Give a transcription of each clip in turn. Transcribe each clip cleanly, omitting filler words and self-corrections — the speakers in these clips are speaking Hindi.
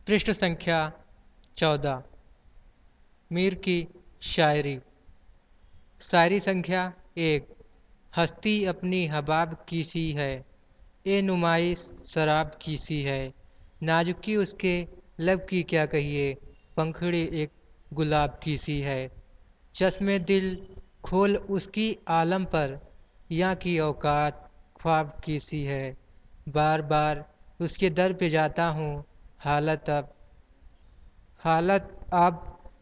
पृष्ठ संख्या 14। मीर की शायरी। शायरी संख्या 1। हस्ती अपनी हबाब की सी है, ए नुमाइश शराब की सी है। नाजुकी उसके लब की क्या कहिए, पंखड़ी एक गुलाब की सी है। चश्मे दिल खोल उसकी आलम पर, यहाँ की औकात ख्वाब की सी है। बार बार उसके दर पे जाता हूँ, हालत अब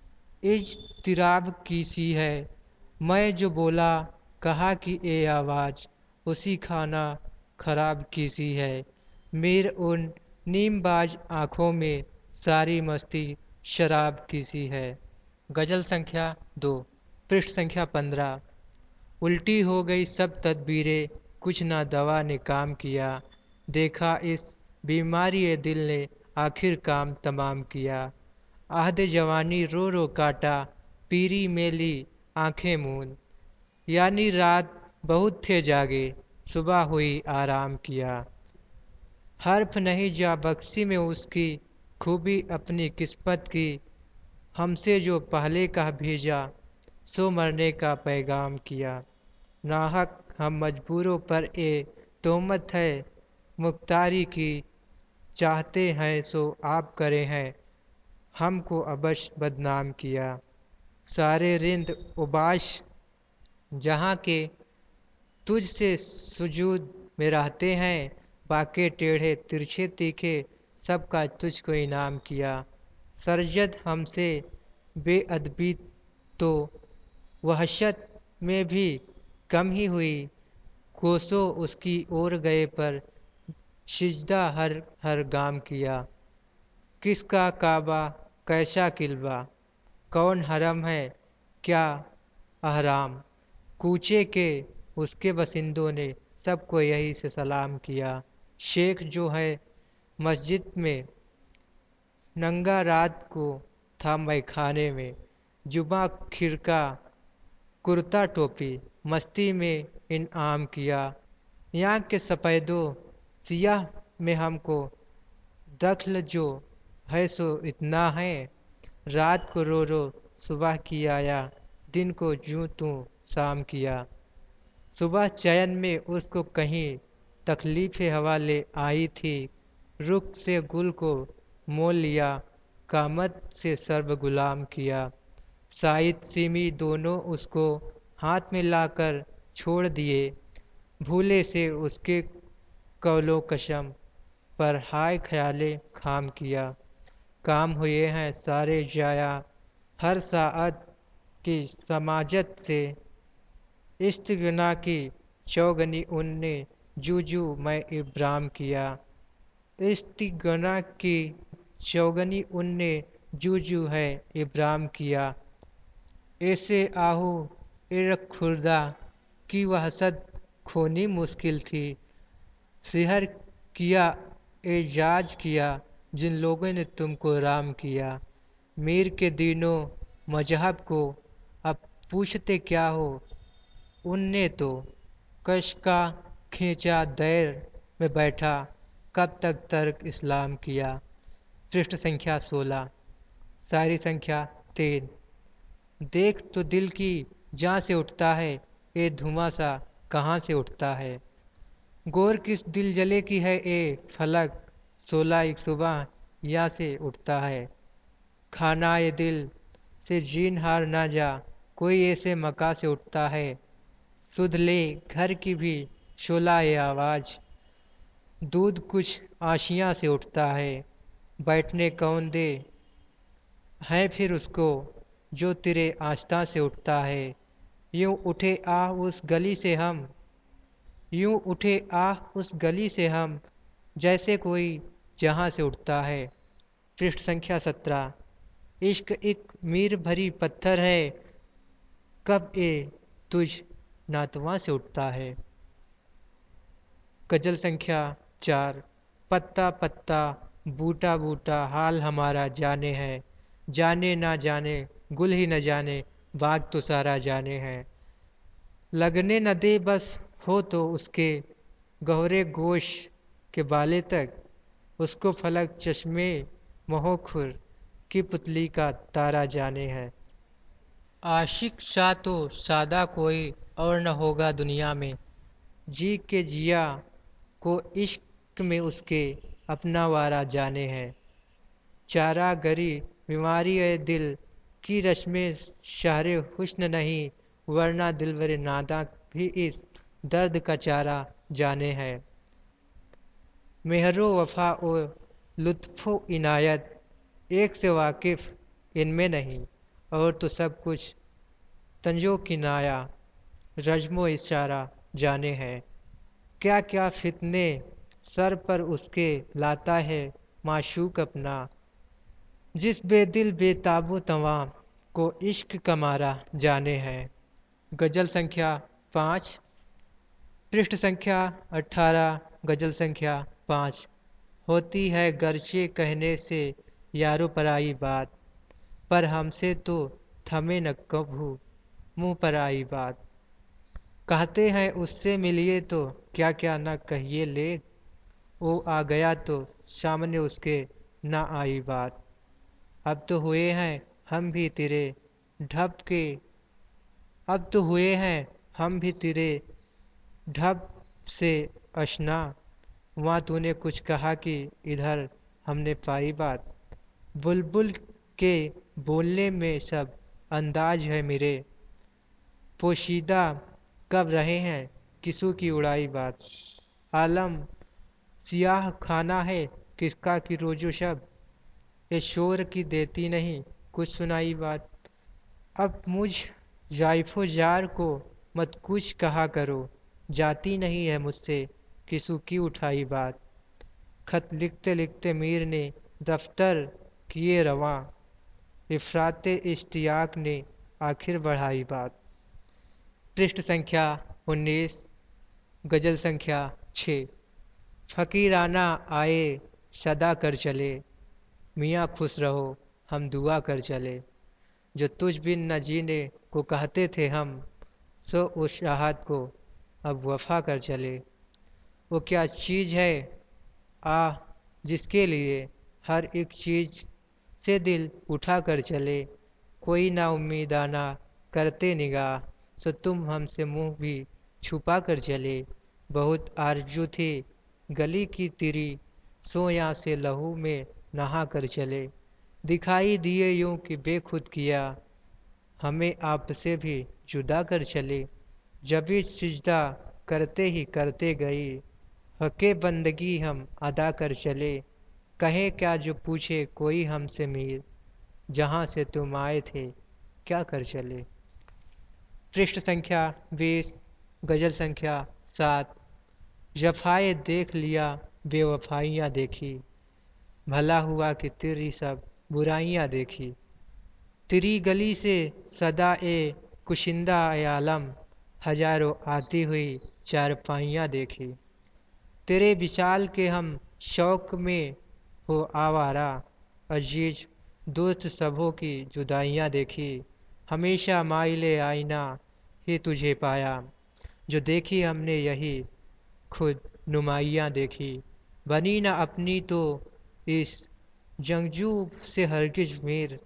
इज्तिराब की सी है। मैं जो बोला कहा कि ए आवाज़, उसी खाना खराब की सी है। मीर उन नीमबाज आँखों में सारी मस्ती शराब की सी है। गज़ल संख्या 2। पृष्ठ संख्या 15। उल्टी हो गई सब तदबीरें, कुछ ना दवा ने काम किया। देखा इस बीमारी ए दिल ने आखिर काम तमाम किया। आहद जवानी रो रो काटा, पीरी मेली आंखें मूंद। यानी रात बहुत थे जागे, सुबह हुई आराम किया। हर्फ नहीं जा बक्सी में उसकी, खूबी अपनी किस्मत की। हमसे जो पहले का भेजा, सो मरने का पैगाम किया। नाहक हम मजबूरों पर ए तोहमत है मुख्तारी की। चाहते हैं सो आप करे हैं, हमको अबश बदनाम किया। सारे रिंद उबाश जहाँ के तुझसे सुजूद में रहते हैं। बाके टेढ़े तिरछे तीखे सबका तुझको इनाम किया। सरजद हमसे बेअदबी तो वहशत में भी कम ही हुई। कोसों उसकी ओर गए पर सिजदा हर हर गाम किया। किसका काबा कैसा किल्बा, कौन हरम है क्या अहराम। कूचे के उसके बसिंदों ने सबको यही से सलाम किया। शेख जो है मस्जिद में, नंगा रात को था मैं खाने में। जुबा खिरका कुर्ता टोपी मस्ती में इनाम किया। यहाँ के सफ़ेदो सियाह में हमको दखल जो है सो इतना है। रात को रो रो सुबह की आया, दिन को यूं तू शाम किया। सुबह चयन में उसको कहीं तकलीफ़ हवा ले आई थी। रुख से गुल को मोल लिया, कामत से सर्व गुलाम किया। शाहिद सिमी दोनों उसको हाथ में लाकर छोड़ दिए। भूले से उसके कौलो कसम पर हाय ख्याले खाम किया। काम हुए हैं सारे जाया, हर साअत की समाजत से। इस्तिगना की चौगनी उनने जूजू मैं इब्राम किया। इस्तिगना की चौगनी उनने जूजू है इब्राम किया। ऐसे आहू इरक खुर्दा की वहसत खोनी मुश्किल थी। सिहर किया एजाज किया, जिन लोगों ने तुमको राम किया। मीर के दीनों मजहब को अब पूछते क्या हो, उनने तो कश का खींचा दैर में बैठा, कब तक तर्क इस्लाम किया। पृष्ठ संख्या 16। शायरी संख्या 3। देख तो दिल की जहाँ से उठता है, ये धुआं सा कहाँ से उठता है। गौर किस दिल जले की है ए फलक, 16 एक सुबह यहाँ से उठता है। खाना ये दिल से जीन हार ना जा, कोई ऐसे मका से उठता है। सुध ले घर की भी शोला ये आवाज़, दूध कुछ आशियाँ से उठता है। बैठने कौन दे है फिर उसको, जो तेरे आस्था से उठता है। यूं उठे आह उस गली से हम, यूं उठे आह उस गली से हम, जैसे कोई जहाँ से उठता है। पृष्ठ संख्या 17। इश्क एक मीर भरी पत्थर है, कब ए तुझ नातवा से उठता है। गजल संख्या 4। पत्ता पत्ता बूटा बूटा हाल हमारा जाने है। जाने ना जाने गुल ही न जाने, बाग तो सारा जाने है। लगने न दे बस हो तो उसके गहरे गोश के बाले तक, उसको फलक चश्मे मोहखुर की पुतली का तारा जाने है। आशिक सा तो सादा कोई और न होगा दुनिया में, जी के जिया को इश्क में उसके अपना वारा जाने है। चारा गरी बीमारी है दिल की रश्में शहरे हुस्न नहीं, वरना दिलवर नादा भी इस दर्द का चारा जाने है। मेहरो वफा ओ लुत्फ़ो इनायत एक से वाकिफ़ इनमें नहीं, और तो सब कुछ तंजो किनाया रज्मो इशारा जाने है। क्या क्या फितने सर पर उसके लाता है माशूक अपना, जिस बेदिल बेताबो तवाम को इश्क का मारा जाने है। गज़ल संख्या 5, पृष्ठ संख्या 18, गज़ल संख्या 5। होती है गर्चे कहने से यारो पराई बात, पर हमसे तो थमे न कभू मुँह पर आई बात। कहते हैं उससे मिलिए तो क्या क्या न कहिए ले, वो आ गया तो सामने उसके न आई बात। अब तो हुए हैं हम भी तेरे ढब के अब तो हुए हैं हम भी तेरे ढब से अशना, वहाँ तूने कुछ कहा कि इधर हमने पाई बात। बुलबुल के बोलने में सब अंदाज है मेरे, पोशीदा कब रहे हैं किसू की उड़ाई बात। आलम सियाह खाना है किसका कि रोजो शब, ये शोर की देती नहीं कुछ सुनाई बात। अब मुझ जाइफो जार को मत कुछ कहा करो, जाती नहीं है मुझसे किसू की उठाई बात। खत लिखते लिखते मीर ने दफ्तर किए रवां, इफराते इश्तियाक ने आखिर बढ़ाई बात। पृष्ठ संख्या 19, गज़ल संख्या 6। फ़कीराना आए सदा कर चले, मियाँ खुश रहो हम दुआ कर चले। जो तुझ बिन न जीने को कहते थे हम, सो उस राहत को अब वफा कर चले। वो क्या चीज़ है आ जिसके लिए हर एक चीज़ से दिल उठा कर चले। कोई ना उम्मीदाना करते निगाह, सो तुम हमसे मुंह भी छुपा कर चले। बहुत आरजू थी गली की तेरी, सो यहाँ से लहू में नहा कर चले। दिखाई दिए यूं कि बेखुद किया, हमें आपसे भी जुदा कर चले। जबी सिजदा करते ही करते गई, हक़े बंदगी हम अदा कर चले। कहे क्या जो पूछे कोई हमसे मीर, जहाँ से तुम आए थे क्या कर चले। पृष्ठ संख्या 20, गज़ल संख्या 7। जफ़ाए देख लिया बेवफाइयाँ देखी, भला हुआ कि तेरी सब बुराइयाँ देखी। तेरी गली से सदा ए कुशिंदा ए आलम, हजारों आती हुई चारपाइयाँ देखी। तेरे विशाल के हम शौक में हो आवारा, अजीज दोस्त सबों की जुदाइयाँ देखी। हमेशा माइले आईना ही तुझे पाया, जो देखी हमने यही खुद नुमाइयाँ देखी। बनी न अपनी तो इस जंगजू से हरगिज मीर,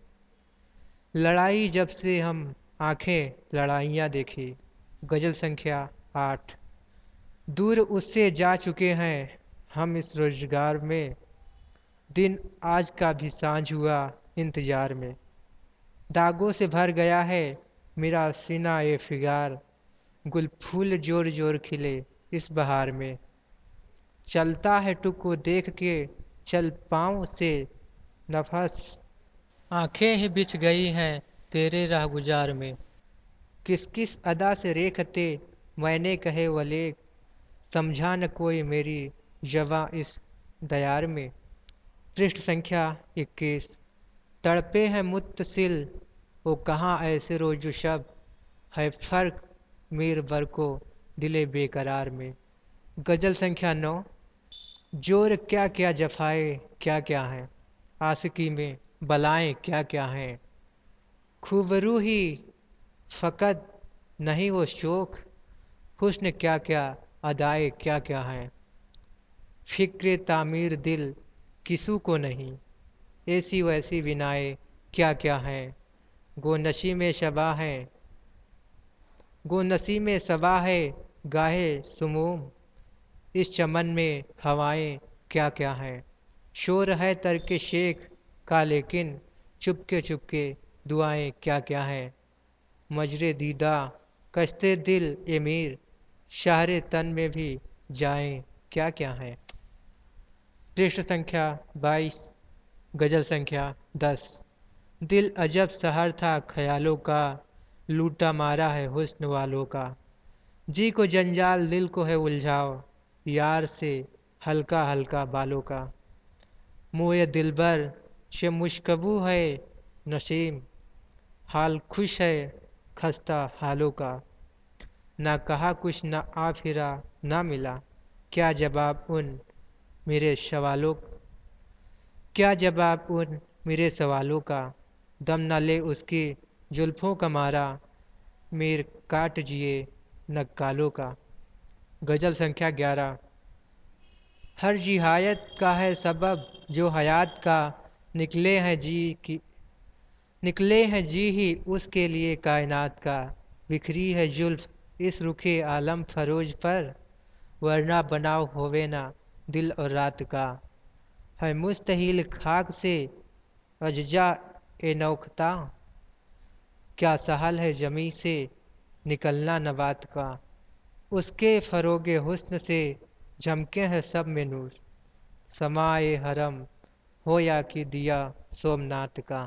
लड़ाई जब से हम आंखें लड़ाइयाँ देखी। गज़ल संख्या 8। दूर उससे जा चुके हैं हम इस रोजगार में, दिन आज का भी सांझ हुआ इंतजार में। दागों से भर गया है मेरा सीना ए फिगार, गुल फूल जोर जोर खिले इस बहार में। चलता है टुको देख के चल पाँव से नफस, आंखें ही बिछ गई हैं तेरे राह गुजार में। किस किस अदा से रेखते मैंने कहे वले, समझा न कोई मेरी जवा इस दयार में। पृष्ठ संख्या 21। तड़पे हैं मुत्तसिल वो कहाँ ऐसे रोजो शब, है फ़र्क मीर बर को दिले बेकरार में। गज़ल संख्या 9। जोर क्या क्या जफ़ाए क्या क्या हैं, आशिकी में बलाएं क्या क्या हैं। खूबरू ही फ़कत नहीं वो शोक, हुस्न क्या क्या अदाए क्या क्या हैं। फ़िक्र तामीर दिल किसू को नहीं, ऐसी वैसी विनाएँ क्या क्या हैं। गो नशी में शबा है, गो नसी में सबा है, गाहे सुमूम इस चमन में हवाएं क्या क्या हैं। शोर है तरके शेख का लेकिन चुपके चुपके दुआएं क्या क्या हैं। मजरे दीदा कश्ते दिल ए मीर, शहरे तन में भी जाएं क्या क्या हैं। पृष्ठ संख्या 22, गजल संख्या 10। दिल अजब शहर था ख्यालों का, लूटा मारा है हुस्न वालों का। जी को जंजाल दिल को है उलझाओ, यार से हल्का हल्का बालों का। मोए दिलबर शे मुश्कबू है नसीम, हाल खुश है खस्ता हालों का। ना कहा कुछ ना आ फिरा ना मिला, क्या जवाब उन मेरे सवालों, क्या जवाब उन मेरे सवालों का। दम न ले उसकी जुल्फों का मारा, मीर काट जिए नक्कालों का। गज़ल संख्या 11। हर जिहायत का है सबब जो हयात का, निकले हैं जी की निकले हैं जी ही उसके लिए कायनात का। बिखरी है जुल्फ इस रुखे आलम फरोज पर, वरना बनाव होवे ना दिल और रात का। है मुस्तहिल खाक से अज्जा ए नौखता, क्या सहल है जमी से निकलना नबात का। उसके फरोगे हुस्न से झमके हैं सब में नूर, समाए हरम हो या कि दिया सोमनाथ का।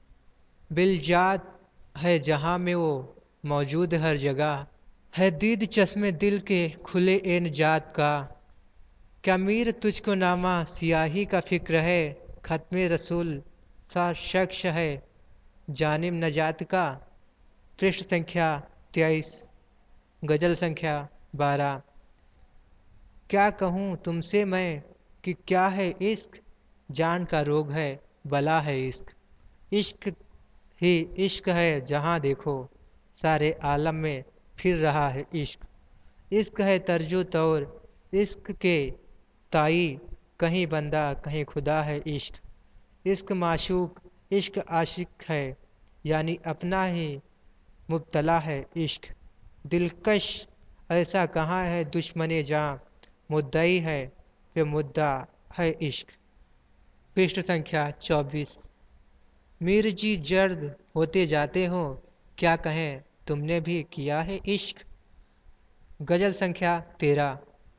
बिलजात है जहाँ में वो मौजूद हर जगह, है दीद चश्मे दिल के खुले एन जात का। क्या मीर तुझको नामा सियाही का फिक्र है, खत्मे रसूल सा शख्स है जानिम नजात का। पृष्ठ संख्या 23, गज़ल संख्या 12। क्या कहूँ तुमसे मैं कि क्या है इश्क, जान का रोग है बला है इश्क। इश्क ही इश्क है जहाँ देखो, सारे आलम में फिर रहा है इश्क। इश्क है तर्जो तौर इश्क के ताई, कहीं बंदा कहीं खुदा है इश्क। इश्क माशूक इश्क आशिक है, यानी अपना ही मुब्तला है इश्क। दिलकश ऐसा कहाँ है दुश्मने जां, मुद्दई है पे मुद्दा है इश्क। पृष्ठ संख्या 24। मीर जी जर्द होते जाते हो, क्या कहें तुमने भी किया है इश्क। गज़ल संख्या 13।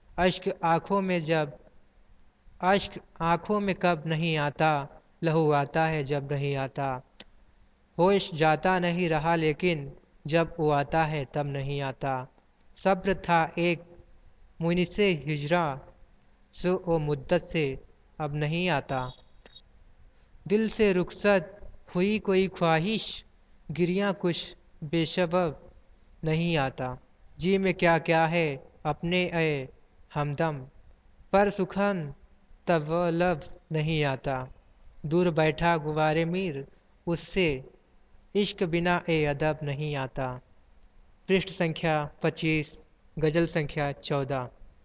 अश्क आँखों में कब नहीं आता, लहू आता है जब नहीं आता। होश जाता नहीं रहा लेकिन जब वो आता है तब नहीं आता। सब्र था एक मुनिसे हिजरा, सो ओ मुद्दत से अब नहीं आता। दिल से रुखसत हुई कोई ख्वाहिश, गिरियाँ कुछ बेशबब नहीं आता। जी में क्या क्या है अपने ए हमदम, पर सुखन तब वह लब नहीं आता। दूर बैठा गुवारे मीर उससे, इश्क बिना ए अदब नहीं आता। पृष्ठ संख्या 25, गज़ल संख्या 14।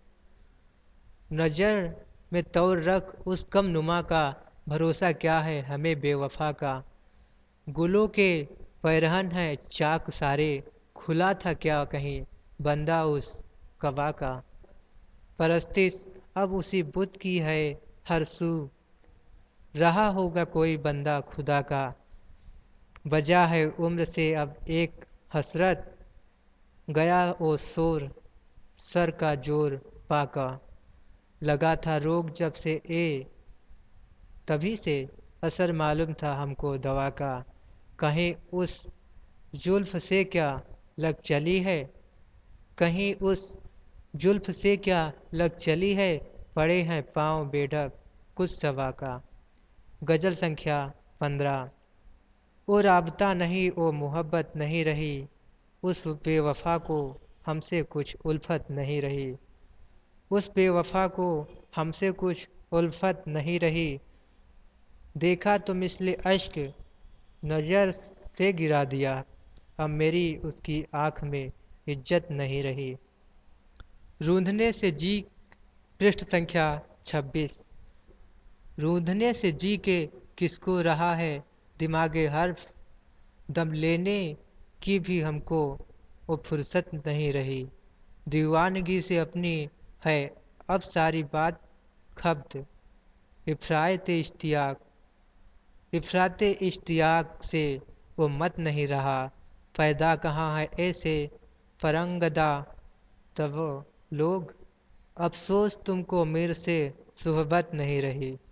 नज़र में तौर रख उस कम नुमा का, भरोसा क्या है हमें बेवफा का। गुलों के पैरहन है चाक सारे, खुला था क्या कहीं बंदा उस कबा का। परस्तिश अब उसी बुत की है हर सू, रहा होगा कोई बंदा खुदा का। बजा है उम्र से अब एक हसरत, गया ओ शोर सर का जोर पाका। लगा था रोग जब से तभी से, असर मालूम था हमको दवा का। कहीं उस जुल्फ से क्या लग चली है, कहीं उस जुल्फ से क्या लग चली है। पड़े हैं पाँव बेढक कुछ सवा का। गज़ल संख्या 15। ओ राबता नहीं ओ मोहब्बत नहीं रही, उस बेवफा को हमसे कुछ उल्फत नहीं रही। उस बेवफा को हमसे कुछ उल्फत नहीं रही। देखा तो मिसले अश्क नज़र से गिरा दिया, अब मेरी उसकी आँख में इज्जत नहीं रही। रूंधने से जी, पृष्ठ संख्या 26। रूंधने से जी के किसको रहा है दिमागे हर्फ, दम लेने की भी हमको वो फुर्सत नहीं रही। दीवानगी से अपनी है अब सारी बात खब्त, इफ़राते इश्तियाक से वो मत नहीं रहा। पैदा कहाँ है ऐसे फरंगदा तब लोग, अफसोस तुमको मेरे से सुहबत नहीं रही।